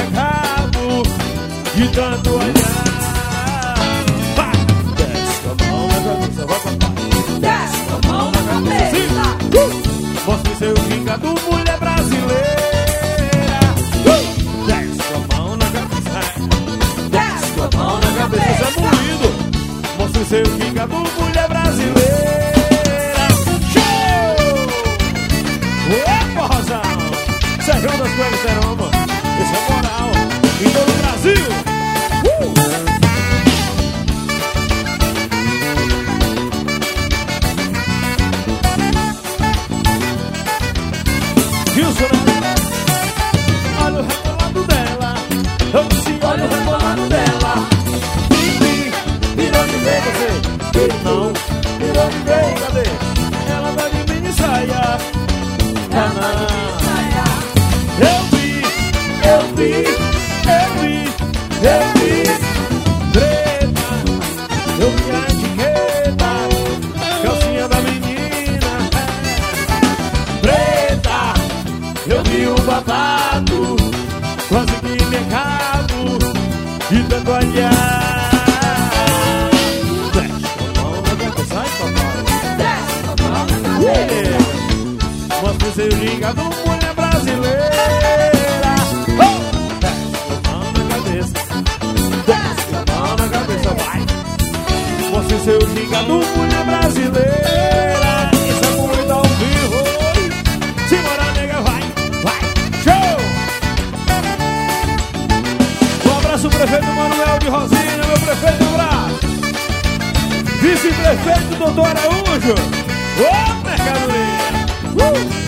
cabo de tanto olhar. Vai! Desce com a mão na cabeça, vai papai. Desce com a mão na cabeça. Mostra o seu gingado, mulher brasileira. Desce com a mão na cabeça. Desce com a mão na Cabeça cabeça. moído. Mostra o seu gingado, mulher brasileira. Show! Opa, Rosão! Serrão das Coelhas, Seroma. Esse é moral em todo o Brasil. Wilson, olha o rebolado dela. Eu disse, olha o rebolado dela. Virou de vez você. Não, virou de vez, cadê? Ela tá de mini saia. Eu vi. Preta, eu vi a etiqueta. Calcinha da menina. Preta, eu vi o babado. Quase que mercado de tanto olhar. Desce com a mão na cabeça, sai papai. Desce com a mão na cabeça. Mostra o seu gingado, mulher brasileira. Desce com a mão na cabeça. Desce com a mão na cabeça, vai. Mostra o seu gingado, mulher brasileira. Isso é muito ao vivo. Simbora, nega, vai. Show! Um abraço, prefeito Manuel de Rosinha, meu prefeito do Braço. Vice-prefeito, doutor Araújo. Ô, mercadoria!